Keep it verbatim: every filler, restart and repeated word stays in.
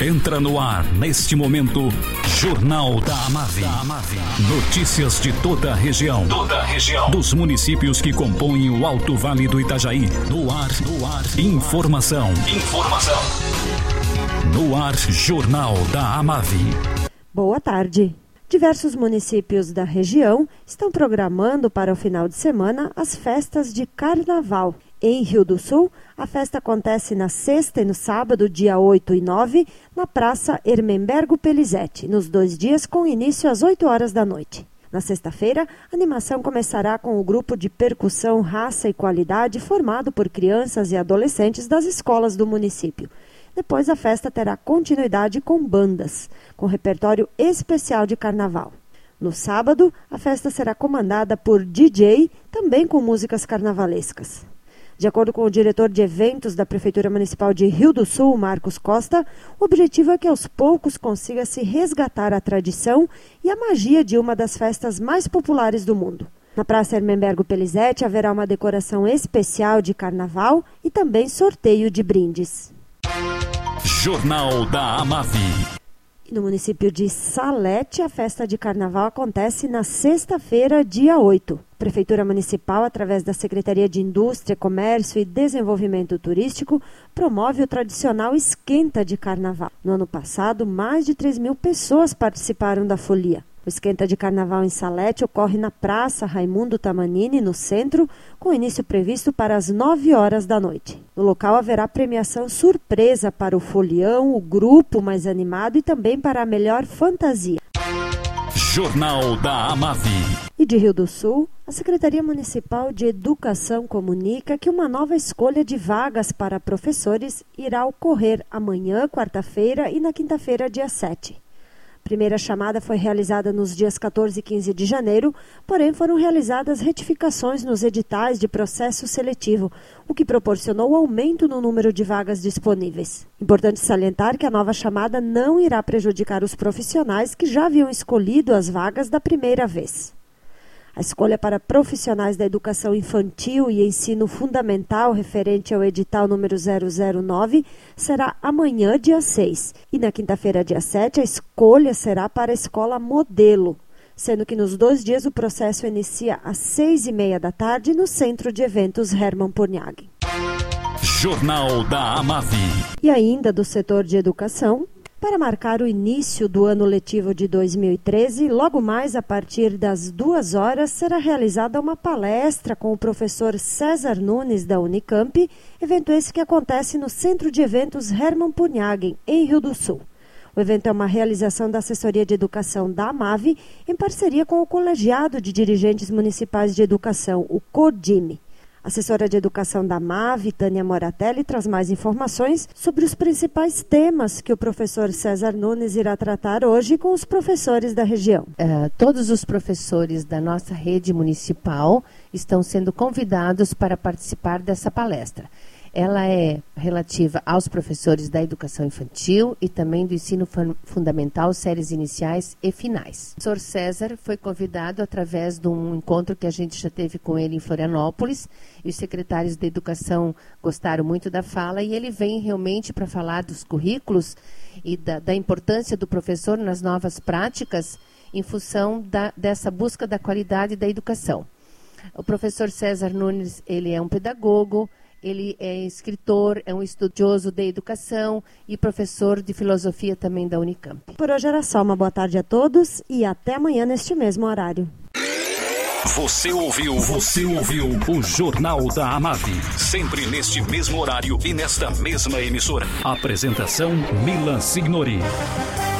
Entra no ar, neste momento, Jornal da Amave. Notícias de toda a região. Toda a região. Dos municípios que compõem o Alto Vale do Itajaí. No ar, no ar. Informação. Informação. No ar, Jornal da Amave. Boa tarde. Diversos municípios da região estão programando para o final de semana as festas de carnaval. Em Rio do Sul, a festa acontece na sexta e no sábado, dia oito e nove, na Praça Ermenbergo Pelizete, nos dois dias com início às oito horas da noite. Na sexta-feira, a animação começará com o grupo de percussão Raça e Qualidade formado por crianças e adolescentes das escolas do município. Depois a festa terá continuidade com bandas, com repertório especial de carnaval. No sábado, a festa será comandada por D J, também com músicas carnavalescas. De acordo com o diretor de eventos da Prefeitura Municipal de Rio do Sul, Marcos Costa, o objetivo é que aos poucos consiga se resgatar a tradição e a magia de uma das festas mais populares do mundo. Na Praça Ermenbergo Pelizete haverá uma decoração especial de carnaval e também sorteio de brindes. Jornal da Amave. No município de Salete, a festa de carnaval acontece na sexta-feira, dia oito. A Prefeitura Municipal, através da Secretaria de Indústria, Comércio e Desenvolvimento Turístico, promove o tradicional esquenta de carnaval. No ano passado, mais de três mil pessoas participaram da folia. O esquenta de carnaval em Salete ocorre na Praça Raimundo Tamanini, no centro, com início previsto para as nove horas da noite. No local haverá premiação surpresa para o folião, o grupo mais animado e também para a melhor fantasia. Jornal da Amave. E de Rio do Sul, a Secretaria Municipal de Educação comunica que uma nova escolha de vagas para professores irá ocorrer amanhã, quarta-feira, e na quinta-feira, dia sete. A primeira chamada foi realizada nos dias quatorze e quinze de janeiro, porém foram realizadas retificações nos editais de processo seletivo, o que proporcionou aumento no número de vagas disponíveis. Importante salientar que a nova chamada não irá prejudicar os profissionais que já haviam escolhido as vagas da primeira vez. A escolha para profissionais da educação infantil e ensino fundamental referente ao edital número zero zero nove será amanhã, dia seis. E na quinta-feira, dia sete, a escolha será para a escola modelo, sendo que nos dois dias o processo inicia às seis e meia da tarde no Centro de Eventos Hermann Purniag. Jornal da Amave. E ainda do setor de educação, para marcar o início do ano letivo de dois mil e treze, logo mais a partir das duas horas será realizada uma palestra com o professor César Nunes da Unicamp, evento esse que acontece no Centro de Eventos Hermann Purniag, em Rio do Sul. O evento é uma realização da Assessoria de Educação da Amave, em parceria com o Colegiado de Dirigentes Municipais de Educação, o CODIME. A assessora de Educação da Amave, Tânia Moratelli, traz mais informações sobre os principais temas que o professor César Nunes irá tratar hoje com os professores da região. Uh, todos os professores da nossa rede municipal estão sendo convidados para participar dessa palestra. Ela é relativa aos professores da educação infantil e também do ensino fundamental, séries iniciais e finais. O professor César foi convidado através de um encontro que a gente já teve com ele em Florianópolis, e os secretários de educação gostaram muito da fala, e ele vem realmente para falar dos currículos e da, da importância do professor nas novas práticas em função da, dessa busca da qualidade da educação. O professor César Nunes, ele é um pedagogo, ele é escritor, é um estudioso de educação e professor de filosofia também da Unicamp. Por hoje era só. Uma boa tarde a todos e até amanhã neste mesmo horário. Você ouviu, você ouviu o Jornal da Amave. Sempre neste mesmo horário e nesta mesma emissora. Apresentação Milan Signori.